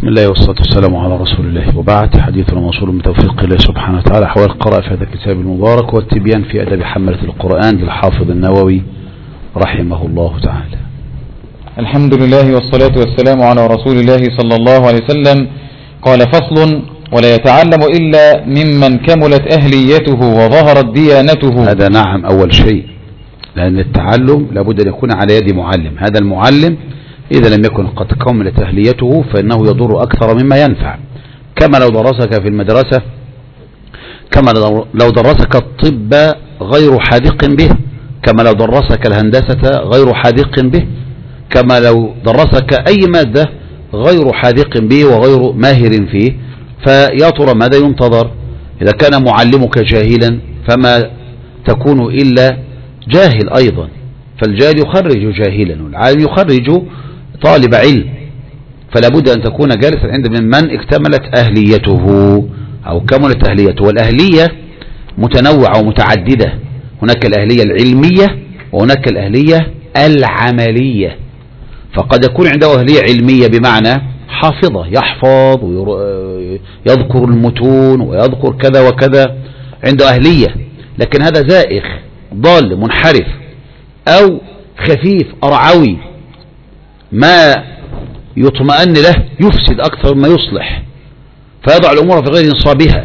بسم الله والصلاة والسلام على رسول الله، وبعد. حديثنا موصول بتوفيق الله سبحانه وتعالى حول القراءة في هذا الكتاب المبارك والتبيان في أدب حملة القرآن للحافظ النووي رحمه الله تعالى. الحمد لله والصلاة والسلام على رسول الله صلى الله عليه وسلم. قال: فصل: ولا يتعلم إلا ممن كملت أهليته وظهرت ديانته. هذا نعم أول شيء، لأن التعلم لابد أن يكون على يد معلم. هذا المعلم إذا لم يكن قد كملت أهليته فإنه يضر أكثر مما ينفع، كما لو درسك في المدرسة، كما لو درسك الطب غير حاذق به، كما لو درسك الهندسة غير حاذق به، كما لو درسك أي مادة غير حاذق به وغير ماهر فيه. فيا ترى ماذا ينتظر؟ إذا كان معلمك جاهلا فما تكون إلا جاهل أيضا، فالجاهل يخرج جاهلا والعالم يخرج طالب علم، فلا بد أن تكون جالسا عند من اكتملت أهليته أو كملت أهليته. والأهلية متنوعة ومتعددة، هناك الأهلية العلمية وهناك الأهلية العملية. فقد يكون عنده أهلية علمية بمعنى حافظة، يحفظ ويذكر المتون ويذكر كذا وكذا، عنده أهلية، لكن هذا زائغ ضال منحرف أو خفيف أرعوي، ما يطمئن له يفسد أكثر ما يصلح، فيضع الأمور في غير نصابها،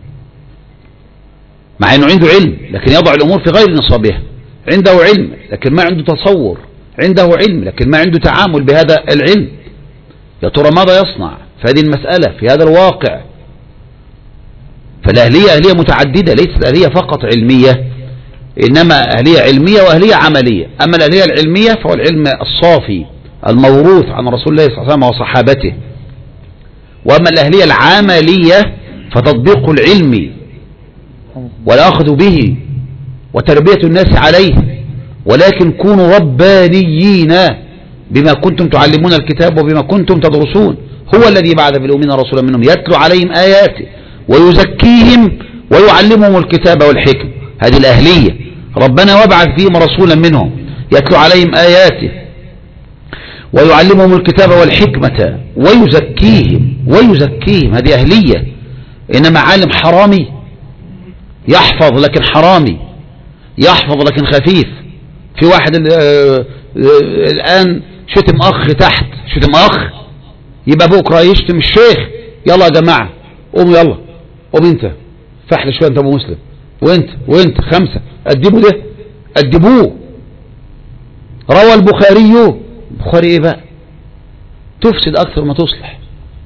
مع أنه عنده علم لكن يضع الأمور في غير نصابها. عنده علم لكن ما عنده تصور، عنده علم لكن ما عنده تعامل بهذا العلم. يا ترى ماذا يصنع في هذه المسألة في هذا الواقع؟ فالأهلية أهلية متعددة، ليست أهلية فقط علمية، إنما أهلية علمية وأهلية عملية. أما الأهلية العلمية فهو العلم الصافي الموروث عن رسول الله صلى الله عليه وسلم وصحابته، وأما الأهلية العملية فتطبيق العلم والأخذ به وتربية الناس عليه. ولكن كونوا ربانيين بما كنتم تعلمون الكتاب وبما كنتم تدرسون. هو الذي بعث في الأمين رسولا منهم يتلو عليهم آياته ويزكيهم ويعلمهم الكتاب والحكم. هذه الأهلية. ربنا وابعث فيهم رسولا منهم يتلو عليهم آياته ويعلمهم الكتاب والحكمة ويزكيهم. هذه أهلية. إنما عالم حرامي يحفظ لكن حرامي، يحفظ لكن خفيف. في واحد الآن شتم أخ تحت، شتم أخ، يبقى بكرة يشتم الشيخ. يلا يا جماعة قوم، يلا قوم انت فحل شوية انت ابو مسلم، وانت 5 أدبوا ده، أدبوه. روى البخاري ايه بقى؟ تفسد أكثر ما تصلح.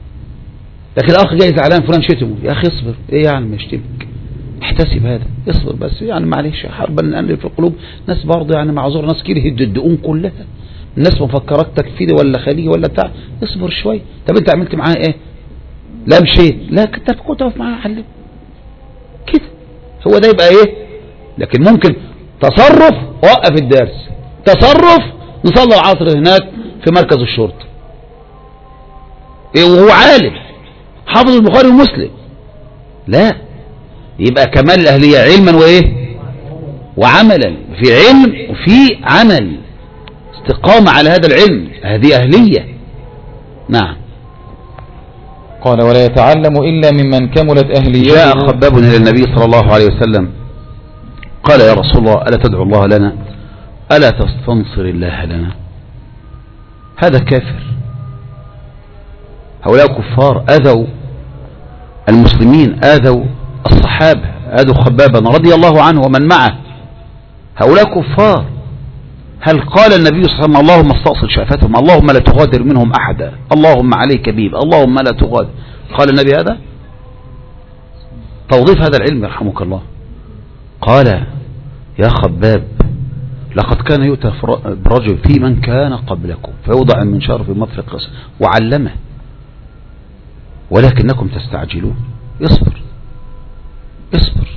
لكن الأخ جاي زعلان فلان شتمه، يا أخي اصبر، ايه يعني ما يشتمك؟ احتسب هذا، اصبر بس، يعني معلش حربا نألف في القلوب. ناس برضه يعني معذور، ناس كده الدقون كلها، الناس مفكرات تكفيري ولا خليجي ولا بتاع. اصبر شوي. طب انت عملت معاه ايه؟ لا مشيت، لا كنت تقف معاه حل كده. هو ده يبقى ايه؟ لكن ممكن تصرف وقف الدرس، تصرف نصلي العصر هناك في مركز الشرطة، ايه وهو عالم حافظ البخاري ومسلم. لا، يبقى كمال الأهلية علما وإيه وعملا، في علم وفي عمل، استقامة على هذا العلم، هذه أهلية. نعم. قال: ولا يتعلم إلا ممن كملت أهليته. جاء خباب إلى النبي صلى الله عليه وسلم قال: يا رسول الله، ألا تدعو الله لنا؟ ألا تستنصر الله لنا؟ هذا كافر. هؤلاء كفار أذوا المسلمين، أذوا الصحابة، آذوا خبابا رضي الله عنه ومن معه. هؤلاء كفار. هل قال النبي صلى الله عليه وسلم: اللهم استأصل شأفتهم، اللهم لا تغادر منهم أحدا، اللهم عليك بيب، اللهم لا تغادر؟ قال النبي هذا؟ توظيف هذا العلم يرحمك الله. قال: يا خباب، لقد كان يؤتى برجل في من كان قبلكم فيوضع المنشار في مطفئ القصر وعلمه، ولكنكم تستعجلون. اصبر اصبر.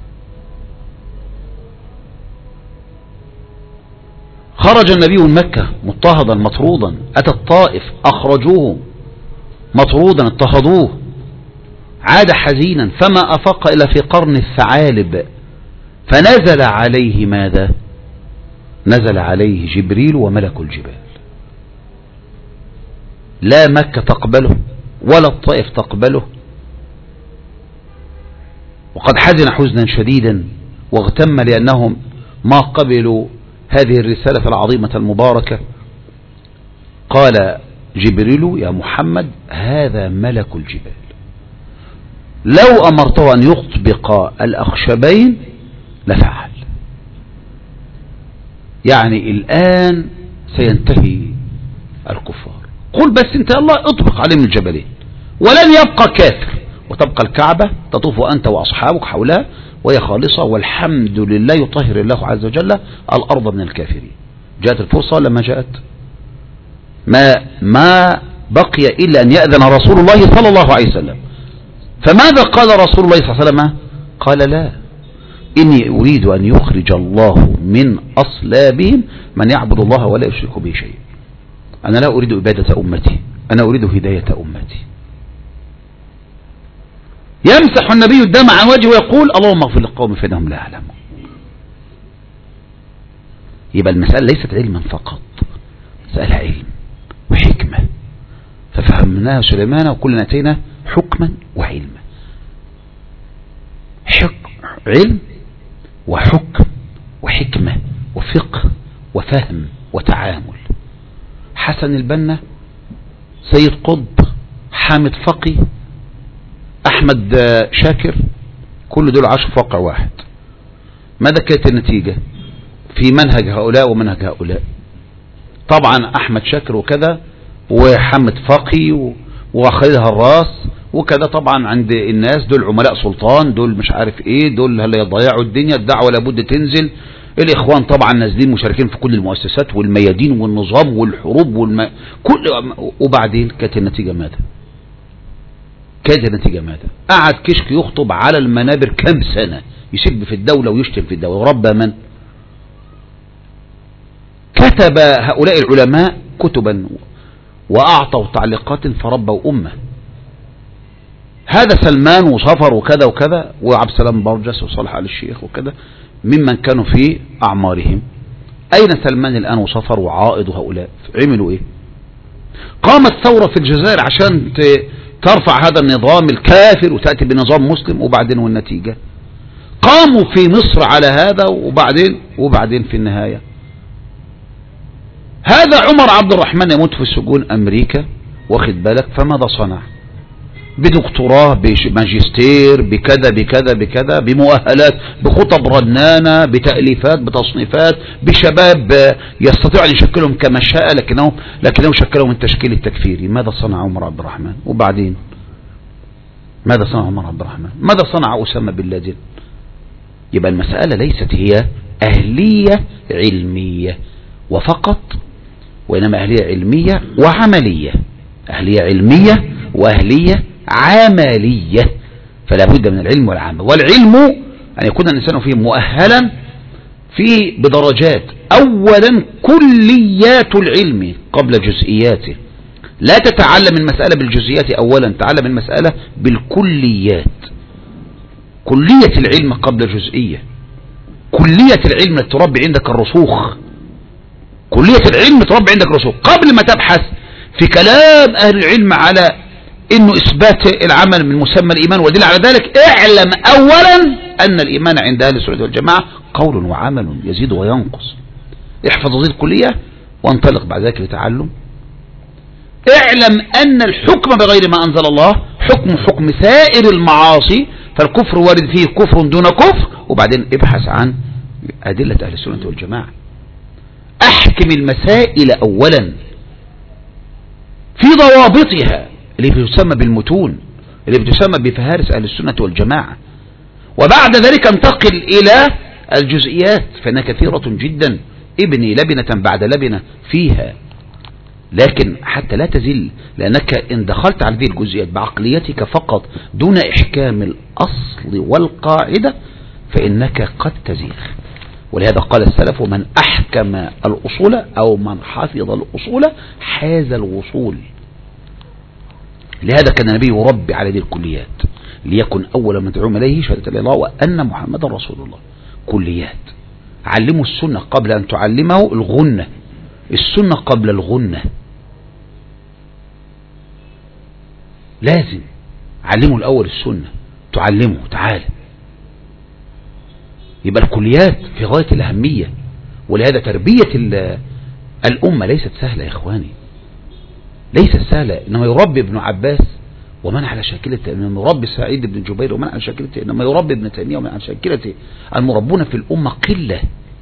خرج النبي من مكة مضطهدا مطرودا، أتى الطائف أخرجوه مطرودا اضطهدوه، عاد حزينا فما أفق إلا في قرن الثعالب، فنزل عليه ماذا؟ نزل عليه جبريل وملك الجبال. لا مكة تقبله ولا الطائف تقبله، وقد حزن حزنا شديدا واغتم لأنهم ما قبلوا هذه الرسالة العظيمة المباركة. قال جبريل يا محمد هذا ملك الجبال، لو أمرته أن يطبق الأخشبين لفعل. يعني الآن سينتهي الكفار، قل بس انت الله اطبق عليهم الجبلين ولن يبقى كافر، وتبقى الكعبة تطوف أنت وأصحابك حولها وهي خالصة، والحمد لله يطهر الله عز وجل الأرض من الكافرين. جاءت الفرصة لما جاءت، ما بقي إلا أن يأذن رسول الله صلى الله عليه وسلم. فماذا قال رسول الله صلى الله عليه وسلم؟ قال لا، إني أريد أن يخرج الله من أصلابهم من يعبد الله ولا يشرك به شيء. أنا لا أريد إبادة أمتي، أنا أريد هداية أمتي. يمسح النبي الدم عن وجهه ويقول اللهم اغفر للقوم فإنهم لا يعلمون. يبقى المسألة ليست علما فقط، مسألة علم وحكمة، ففهمناها سليمان وكلنا أتينا حكما وعلما. علم وحكم وحكمة وفقه وفهم وتعامل. حسن البنا، سيد قطب، حامد فقي، أحمد شاكر، كل دول عاشوا في واقع واحد. ماذا كانت النتيجة في منهج هؤلاء ومنهج هؤلاء؟ طبعا أحمد شاكر وكذا، وحامد فقي وخليل هراس وكذا، طبعا عند الناس دول عملاء سلطان، دول مش عارف ايه، دول هل يضيعوا الدنيا، الدعوة لابد تنزل. الإخوان طبعا نازلين مشاركين في كل المؤسسات والميادين والنظام والحروب كل. وبعدين كانت النتيجة ماذا؟ كانت النتيجة ماذا؟ قعد كشك يخطب على المنابر كم سنة، يسب في الدولة ويشتم في الدولة، وربى من؟ كتب هؤلاء العلماء كتبا وأعطوا تعليقات فربوا أمة. هذا سلمان وصفر وكذا وكذا، وعبد السلام برجس وصالح آل الشيخ وكذا، ممن كانوا في أعمارهم. أين سلمان الآن وصفر وعائض وهؤلاء؟ عملوا إيه؟ قامت ثورة في الجزائر عشان ترفع هذا النظام الكافر وتأتي بنظام مسلم، وبعدين والنتيجة قاموا في مصر على هذا، وبعدين في النهاية هذا عمر عبد الرحمن يموت في سجون أمريكا، واخد بالك؟ فماذا صنع؟ بدكتوراه، بماجستير، بكذا بكذا بكذا، بمؤهلات، بخطب رنانة، بتأليفات، بتصنيفات، بشباب يستطيع أن يشكلهم كما شاء، لكنه شكلهم من تشكيل التكفيري. ماذا صنع عمر عبد الرحمن؟ وبعدين ماذا صنع عمر عبد الرحمن؟ ماذا صنع أسامة بن لادن؟ يبقى المسألة ليست هي أهلية علمية وفقط، وإنما أهلية علمية وعملية. أهلية علمية وأهلية عملية، فلا بد من العلم والعمل. والعلم أن يكون الإنسان فيه مؤهلا فيه بدرجات. أولا كليات العلم قبل جزئياته، لا تتعلم المسألة بالجزئيات، أولا تعلم المسألة بالكليات. كلية العلم قبل جزئية. كلية العلم تربي عندك الرسوخ. كلية العلم تربي عندك الرسوخ قبل ما تبحث في كلام أهل العلم على إنه إثبات العمل من مسمى الإيمان ودل على ذلك. اعلم أولا أن الإيمان عند أهل السنة والجماعة قول وعمل يزيد وينقص. احفظ هذه الكلية وانطلق بعد ذلك لتعلم. اعلم أن الحكم بغير ما أنزل الله حكم سائر المعاصي، فالكفر وارد فيه كفر دون كفر. وبعدين ابحث عن أدلة أهل السنة والجماعة. أحكم المسائل أولا في ضوابطها اللي بتسمى بالمتون، اللي بتسمى بفهارس أهل السنة والجماعة، وبعد ذلك انتقل إلى الجزئيات، فإنها كثيرة جدا. ابني لبنة بعد لبنة فيها، لكن حتى لا تزل، لأنك إن دخلت على هذه الجزئيات بعقليتك فقط دون إحكام الأصل والقاعدة فإنك قد تزيغ. ولهذا قال السلف من أحكم الأصول أو من حفظ الأصول حاز الوصول. لهذا كان النبي يربي على هذه الكليات، ليكن أول من تدعوهم إليه شهادة الله وأن محمدا رسول الله. كليات. علموا السنة قبل أن تعلمه الغنة، السنة قبل الغنة. لازم علموا الأول السنة، تعلموا تعالى. يبقى الكليات في غاية الأهمية. ولهذا تربية الأمة ليست سهلة يا إخواني، ليست سهلة. إنما يربي ابن عباس ومن على شاكلته، إنما يربي سعيد بن جبير ومن على شاكلته، إنما يربي ابن تيمية ومن على شاكلته. المربون في الأمة قلة،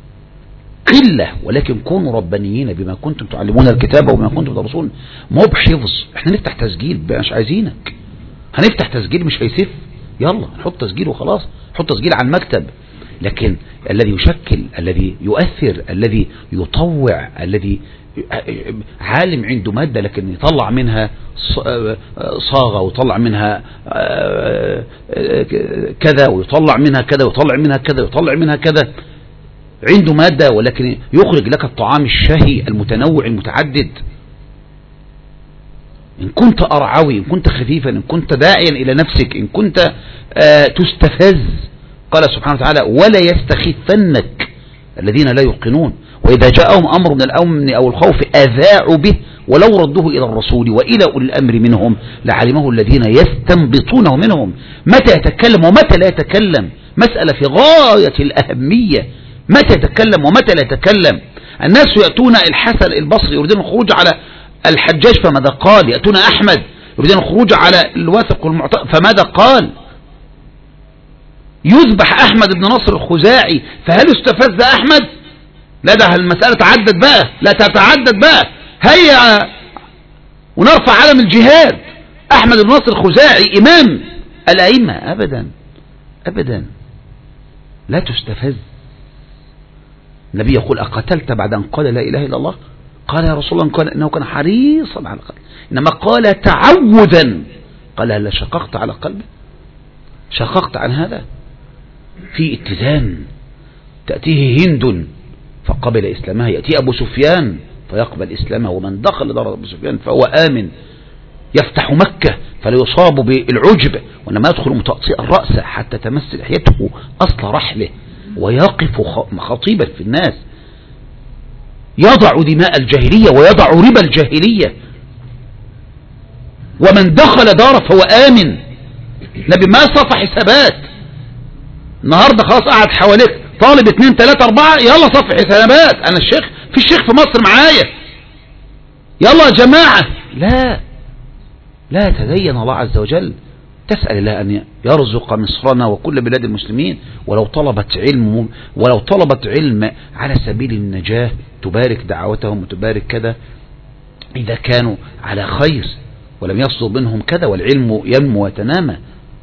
ولكن كونوا ربانيين بما كنتم تعلمون الكتاب وبما كنتم تدرسون. مو بحفظ. احنا نفتح تسجيل مش عايزينك، هنفتح تسجيل مش هيسف، يلا نحط تسجيل وخلاص، نحط تسجيل على المكتب. لكن الذي يشكل، الذي يؤثر، الذي يطوع، الذي عالم عنده مادة لكن يطلع منها صاغة ويطلع منها كذا ويطلع منها كذا ويطلع منها كذا ويطلع منها كذا، عنده مادة ولكن يخرج لك الطعام الشهي المتنوع المتعدد. إن كنت أرعوي، إن كنت خفيفا، إن كنت داعيا إلى نفسك، إن كنت تستفز، قال سبحانه وتعالى ولا يستخفنك الذين لا يوقنون وإذا جاءهم أمر من الأمن أو الخوف أذاعوا به ولو ردوه إلى الرسول وإلى أولي الأمر منهم لعلمه الذين يستنبطونه منهم. متى يتكلم ومتى لا يتكلم مسألة في غاية الأهمية. متى يتكلم ومتى لا يتكلم. الناس يأتون الحسن البصري يريدون الخروج على الحجاج فماذا قال؟ يأتون أحمد يريدون الخروج على الواثق والمعتق فماذا قال؟ يذبح أحمد بن نصر الخزاعي فهل استفز أحمد؟ لا، ده المسألة تعدد بقى، لا تتعدد بقى، هيا ونرفع علم الجهاد. أحمد بن نصر الخزاعي إمام الأئمة، أبدا أبدا لا تستفز. النبي يقول أقتلت بعد أن قال لا إله إلا الله؟ قال يا رسول الله إنه كان حريصا على القلب، إنما قال تعوذا. قال هل شققت على قلبه؟ شققت عن هذا؟ في اتزان. تأتيه هند فقبل إسلامها، يأتي أبو سفيان فيقبل إسلامه، ومن دخل دار أبو سفيان فهو آمن. يفتح مكة فلا يصاب بالعجب وإنما يدخل متقطئ الرأس حتى تمس لحيته أصل رحله ويقف خطيبا في الناس. يضع دماء الجاهلية ويضع ربا الجاهلية. ومن دخل دار فهو آمن. نبي ما صفى حسابات. النهاردة خلاص قاعد حواليك طالب 2 3 4 يلا صفى حسابات. أنا الشيخ، في الشيخ في مصر معايا، يلا يا جماعة. لا تدين الله عز وجل. تسأل الله أن يرزق مصرنا وكل بلاد المسلمين، ولو طلبت علم على سبيل النجاة تبارك دعوتهم وتبارك كذا إذا كانوا على خير ولم يصدر منهم كذا، والعلم ينمو ويتنامى،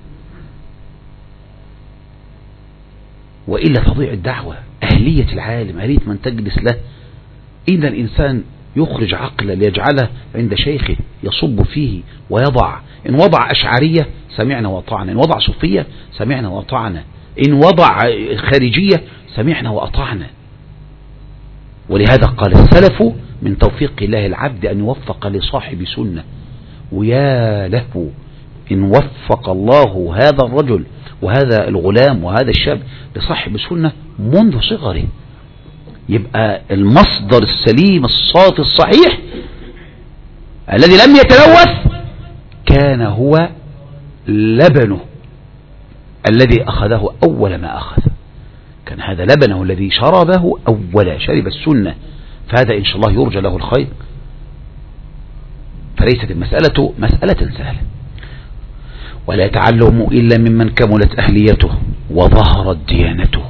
وإلا تضيع الدعوة. أهلية العالم، أهلية من تجلس له. إذا الإنسان يخرج عقله ليجعله عند شيخه يصب فيه ويضع. إن وضع أشعرية سمعنا وأطعنا، إن وضع صوفية سمعنا وأطعنا، إن وضع خارجية سمعنا وأطعنا. ولهذا قال السلف من توفيق الله العبد أن يوفق لصاحب سنة. ويا له إن وفق الله هذا الرجل وهذا الغلام وهذا الشاب لصاحب سنة منذ صغره. يبقى المصدر السليم الصافي الصحيح الذي لم يتلوث كان هو لبنه الذي أخذه أول ما أخذ. كان هذا لبنه الذي شربه أولا، شرب السنة، فهذا إن شاء الله يرجى له الخير. فليست المسألة مسألة سهلة. ولا يتعلم إلا ممن كملت أهليته وظهرت ديانته.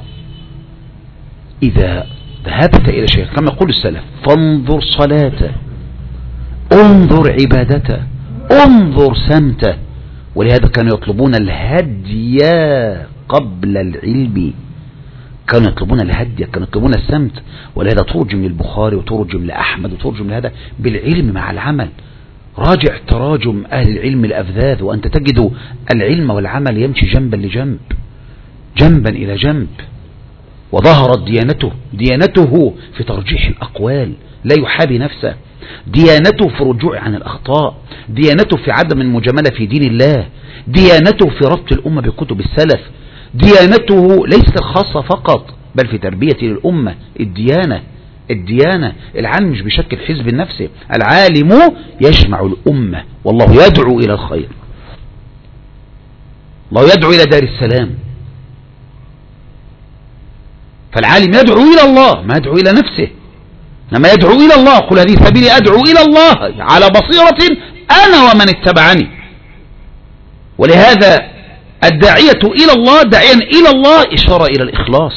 إذا ذهبت إلى شيء كما يقول السلف فانظر صلاته، انظر عبادته، انظر سمته. ولهذا كانوا يطلبون الهدي قبل العلم، كانوا يطلبون الهدي، كانوا يطلبون السمت. ولهذا ترجم للبخاري وترجم لأحمد وترجم لهذا بالعلم مع العمل. راجع تراجم أهل العلم الأفذاذ وأنت تجد العلم والعمل يمشي جنبا لجنب، جنبا إلى جنب. وظهرت ديانته في ترجيح الأقوال، لا يحابي نفسه. ديانته في الرجوع عن الأخطاء، ديانته في عدم المجاملة في دين الله، ديانته في ربط الأمة بكتب السلف، ديانته ليست الخاصة فقط بل في تربية الأمة. الديانة العالم مش بشكل حزب النفس، العالم يجمع الأمة والله يدعو إلى الخير. الله يدعو إلى دار السلام. فالعالم يدعو إلى الله، ما يدعو إلى نفسه، إنما يدعو إلى الله. قل هذه سبيلي أدعو إلى الله على بصيرة أنا ومن اتبعني. ولهذا الداعية إلى الله داعيا إلى الله إشارة إلى الإخلاص،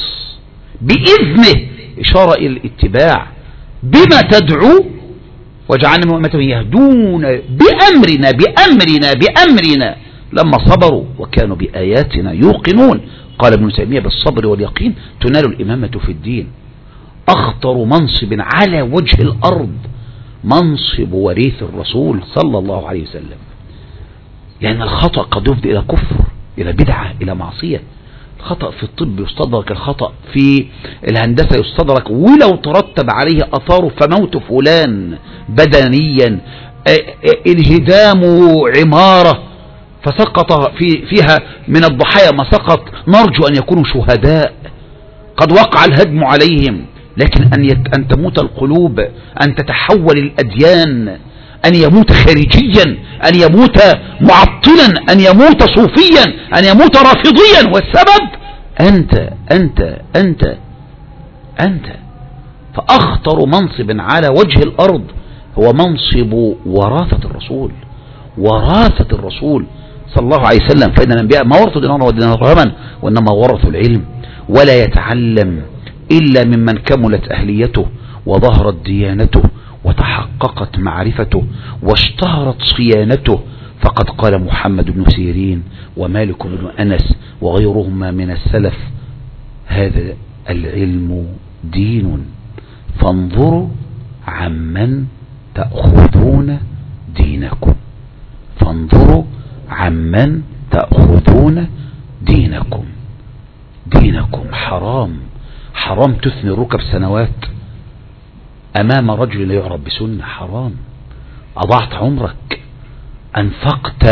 بإذنه إشارة إلى الاتباع، بما تدعو وجعلنا من أمته يهدون بأمرنا بأمرنا بأمرنا لما صبروا وكانوا بآياتنا يوقنون. قال ابن تيمية بالصبر واليقين تنال الإمامة في الدين. أخطر منصب على وجه الأرض منصب وريث الرسول صلى الله عليه وسلم. يعني الخطأ قد يفضي إلى كفر، إلى بدعة، إلى معصية. الخطأ في الطب يستدرك، الخطأ في الهندسة يستدرك، ولو ترتب عليه أثاره فموت فلان بدنيا، انهدام عمارة فسقط فيها من الضحايا ما سقط، نرجو أن يكونوا شهداء، قد وقع الهدم عليهم. لكن أن تموت القلوب، أن تتحول الأديان، أن يموت خارجيا، أن يموت معطلا، أن يموت صوفيا، أن يموت رافضيا، والسبب أنت أنت أنت أنت. فأخطر منصب على وجه الأرض هو منصب وراثة الرسول، وراثة الرسول صلى الله عليه وسلم. فإن الأنبياء ما ورثوا دينارا ودرهما، وإنما ورثوا العلم. ولا يتعلم إلا ممن كملت أهليته وظهرت ديانته وتحققت معرفته واشتهرت صيانته. فقد قال محمد بن سيرين ومالك بن أنس وغيرهما من السلف: هذا العلم دين فانظروا عمن تأخذون دينكم، فانظروا عمن تأخذون دينكم. دينكم حرام، حرام تثني الركب سنوات أمام رجل لا يعرف بسنة، حرام. أضعت عمرك، أنفقت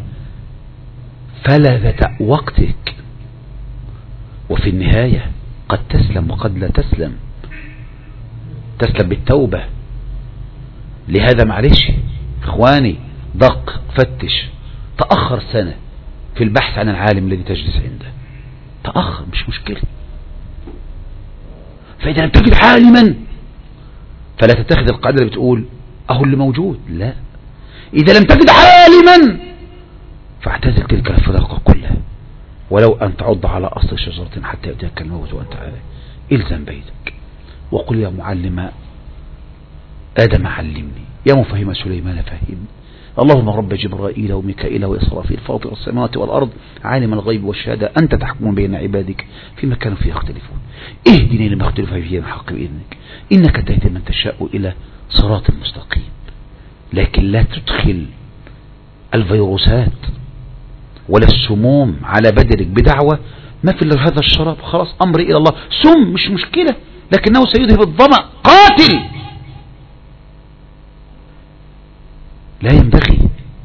فلذة وقتك، وفي النهاية قد تسلم وقد لا تسلم. تسلم بالتوبة. لهذا معلش إخواني، دق فتش، تأخر سنة في البحث عن العالم الذي تجلس عنده، تأخر مش مشكلة. فإذا لم تجد عالما فلا تتخذ القاعدة اللي بتقول أهو اللي موجود، لا. إذا لم تجد عالما فاعتزل تلك الفرق كلها، ولو أن تعض على أصل شجرة حتى يأتيك الموت وأنت عليه. إلزم بيتك وقل يا معلم آدم علمني، يا مفهم سليمان فهمني. اللهم رب جبرائيل وميكائيل وإسرافيل فاطر السماوات والأرض عالم الغيب والشهادة أنت تحكم بين عبادك فيما كانوا فيه يختلفون. اهدني لما اختلف فيه من حق بإذنك إنك تهدي من تشاء إلى صراط المستقيم. لكن لا تدخل الفيروسات ولا السموم على بدنك بدعوة ما في إلا هذا الشراب، خلاص أمري إلى الله. سم مش مشكلة، لكنه سيذهب الظمأ. قاتل لا ينبغي.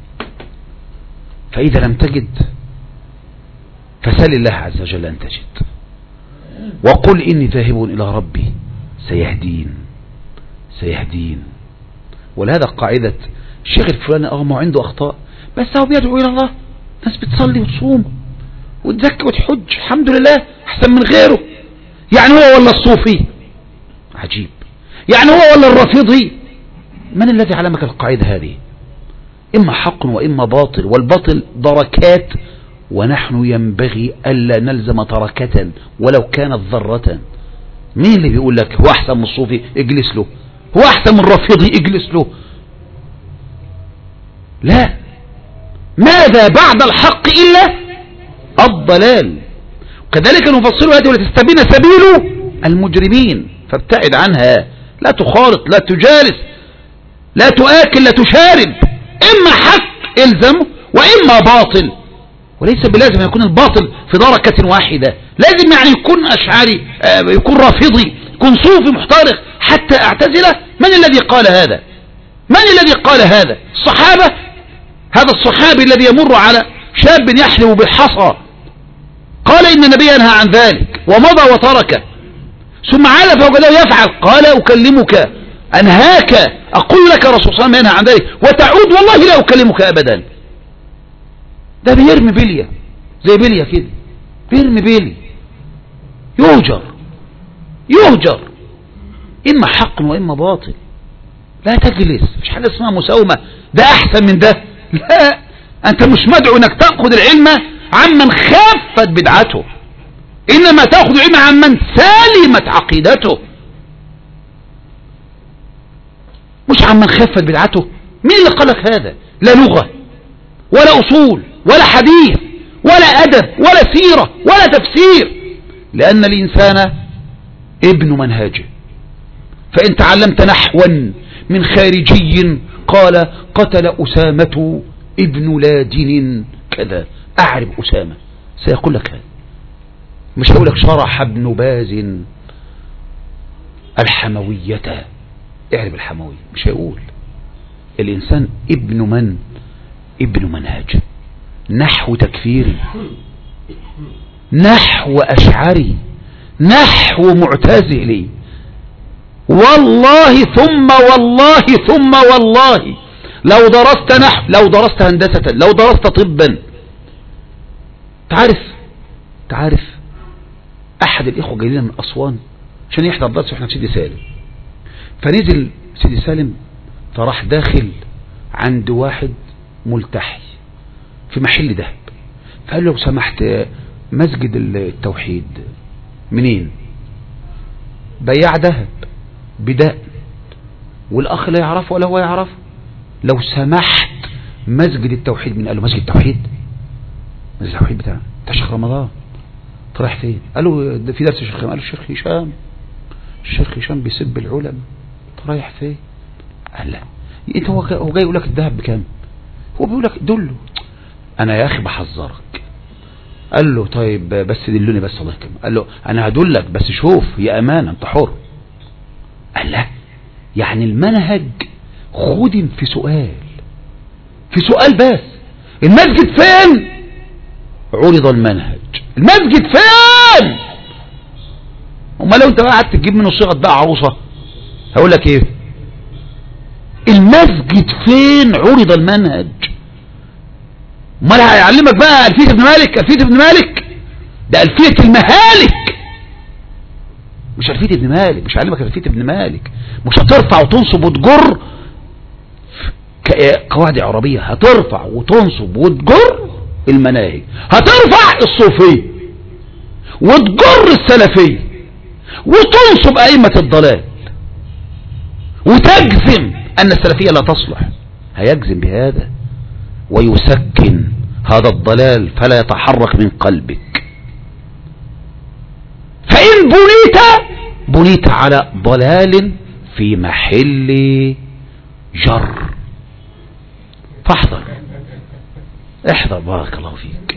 فإذا لم تجد فسل الله عز وجل أن تجد، وقل إني ذاهب إلى ربي سيهدين سيهدين. ولهذا قاعدة الشيخ الفلاني ما عنده أخطاء، بس هو بيدعو إلى الله. ناس بتصلي وتصوم وتزكي وتحج، الحمد لله أحسن من غيره. يعني هو ولا الصوفي؟ عجيب. يعني هو ولا الرافضي؟ من الذي علمك القاعدة هذه؟ إما حق وإما باطل، والباطل دركات، ونحن ينبغي ألا نلزم تركة ولو كانت ذرة. مين اللي بيقول لك هو أحسن من الصوفي اجلس له، هو أحسن من الرافضي اجلس له؟ لا. ماذا بعد الحق إلا الضلال. كذلك نفصل هذه ولتستبين سبيل المجرمين فابتعد عنها. لا تخالط، لا تجالس، لا تآكل، لا تشارب. إما حق الزم وإما باطل، وليس بلازم يكون الباطل في دركة واحدة. لازم يعني يكون أشعري، يكون رافضي، يكون صوفي محترق حتى أعتزله. من الذي قال هذا؟ من الذي قال هذا؟ الصحابة. هذا الصحابي الذي يمر على شاب يحلب بالحصى قال إن النبي ينهى عن ذلك ومضى وتركه، ثم عاد فوجده يفعل قال أكلمك أنهاك، أقول لك رسول الله صلى الله عليه وسلم ينهى عن ذلك وتعود والله لا أكلمك أبدا. ده بيرمي بلية زي بلية كده، بيرمي بيلي يهجر إما حق وإما باطل. لا تجلس، مش حاجة اسمها مساومة ده أحسن من ده، لا، أنت مش مدعو أنك تأخذ العلم عمن خافت بدعته، إنما تأخذ العلم عمن سالمت عقيدته، مش عمن خافت بدعته. مين اللي قالك هذا؟ لا لغة ولا أصول ولا حديث ولا أدب ولا سيرة ولا تفسير، لأن الإنسان ابن منهجه. فإن تعلمت نحوا من خارجي قال قتل أسامة ابن لادن كذا، أعرف أسامة، سيقول لك هذا، مش هقول لك شرح ابن باز الحموية، اعرف الحموية، مش هيقول. الإنسان ابن منهج، نحو تكفيري، نحو أشعري، نحو معتزلي، والله ثم والله ثم والله لو درست نحو، لو درست هندسة، لو درست طبا. تعرف أحد الإخوة جاي لنا من أسوان عشان يحضر درس واحنا في سيدي سالم، فنزل سيدي سالم فراح داخل عند واحد ملتحي في محل ذهب، فقال له لو سمحت مسجد التوحيد منين؟ بياع ذهب بداء، والأخ لا يعرفه ولا هو يعرفه. لو سمحت مسجد التوحيد من؟ قال له مسجد التوحيد؟ مسجد التوحيد بتاع شيخ رمضان. رايح فين؟ قال له ده في درس الشيخ. قال له الشيخ هشام بيسب العلماء. رايح فين؟ قال لا، انت هو جاي يقول لك الذهب بكام؟ هو بيقول لك دله. انا يا اخي بحذرك. قال له طيب بس دلوني بس، الله يكرمك. قال له انا هدلك بس شوف، هي امانه انت حر. قال لا، يعني المنهج خدم في سؤال بس. المسجد فين؟ عرض المنهج. المسجد فين؟ امال لو انت قعدت تجيب منه صيغه بقى عروسه هقول لك ايه؟ المسجد فين؟ عرض المنهج. امال هيعلمك بقى ألفية ابن مالك؟ ده ألفية المهالك، مش ألفية ابن مالك. مش هيعلمك ألفية ابن مالك. مش هترفع وتنصب وتجر قواعد عربية، هترفع وتنصب وتجر المناهج، هترفع الصوفية وتجر السلفية وتنصب أئمة الضلال وتجزم أن السلفية لا تصلح. هيجزم بهذا ويسكن هذا الضلال فلا يتحرك من قلبك. فإن بنيت على ضلال في محل جر، فاحذر، احذر، بارك الله فيك.